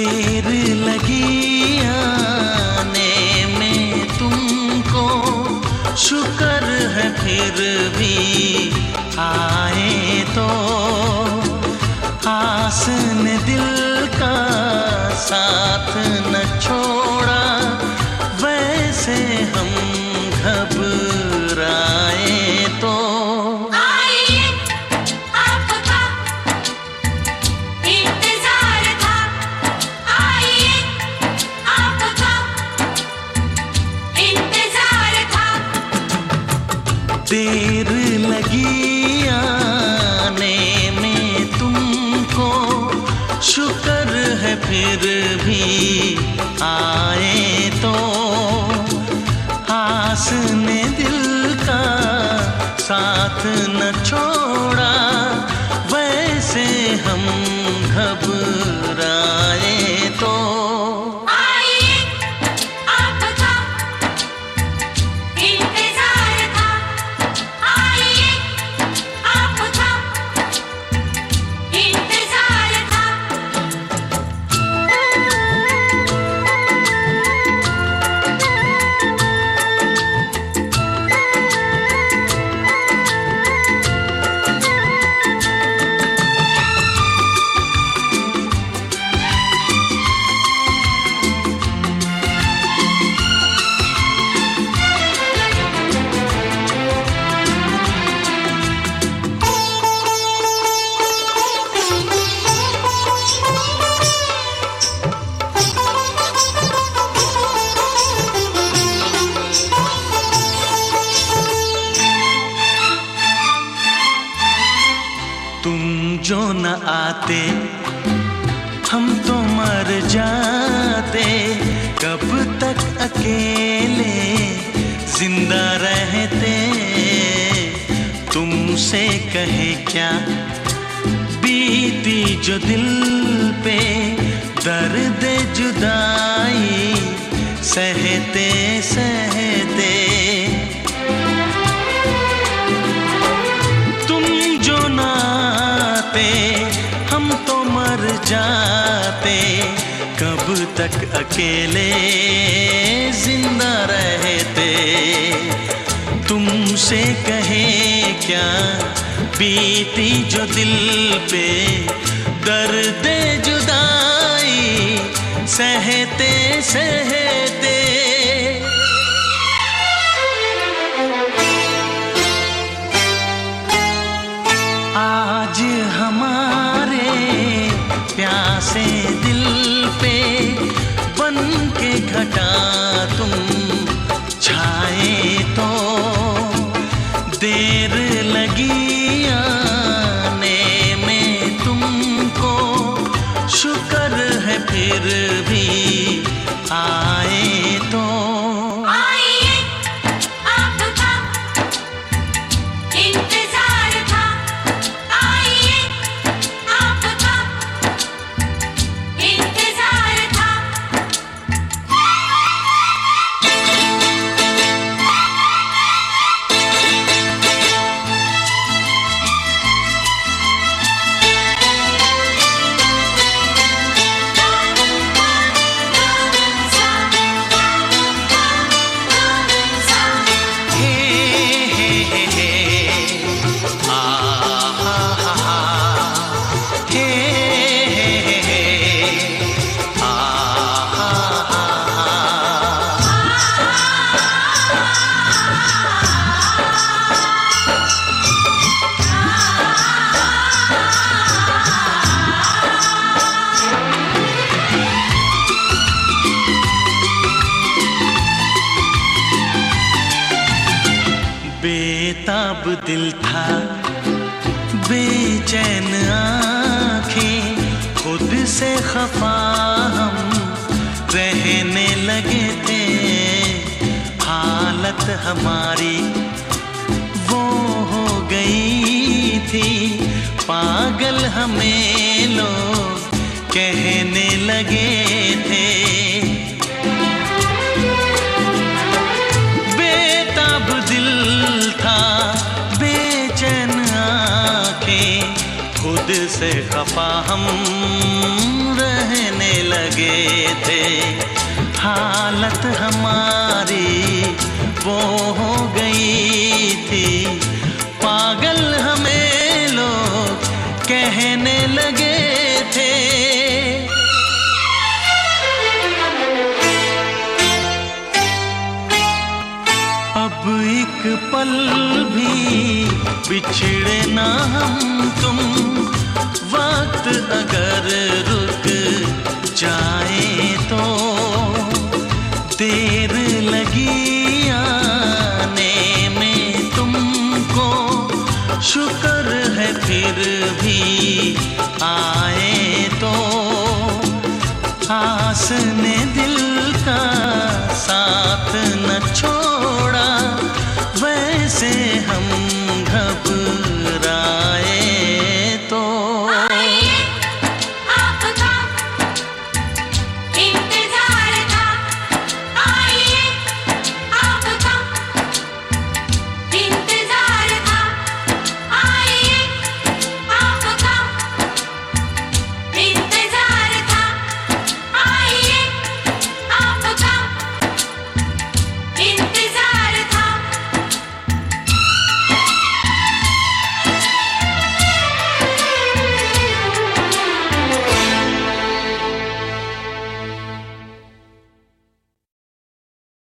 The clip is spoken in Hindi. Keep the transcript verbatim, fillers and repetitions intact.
देर लगी आने में तुमको, शुक्र है फिर भी आए तो। आस ने दिल का साथ न छोड़ा, वैसे हम घबराए तो। देर लगी आने में तुमको, शुक्र है फिर भी आए तो। आस ने दिल का साथ न छोड़ा, वैसे हम घबराए तो। जो न आते हम तो मर जाते, कब तक अकेले जिंदा रहते। तुमसे कहे क्या बीती जो दिल पे, दर्द जुदाई सहते सहते। हम तो मर जाते, कब तक अकेले जिंदा रहते। तुमसे कहे क्या बीती जो दिल पे, दर्द जुदाई सहते सहते। आज हमारे प्यासे दिल पे बन के घटा तुम छाए तो। देर लगी आने में तुमको, शुक्र है फिर भी आए तो। बेताब दिल था, बेचैन आँखें, खुद से खफा हम रहने लगे थे। हालत हमारी वो हो गई थी, पागल हमें लोग कहने लगे थे। बेताब दिल था, बेचैन आँखें, खुद से खफा हम रहने लगे। लगे थे। हालत हमारी वो हो गई थी, पागल हमें लोग कहने लगे थे। अब एक पल भी बिछड़े ना हम तुम, वक्त अगर रुक जाए तो देर लगी आने में तुमको, शुक्र है फिर भी आए तो। आस ने दिल का साथ न छोड़ा, वैसे हम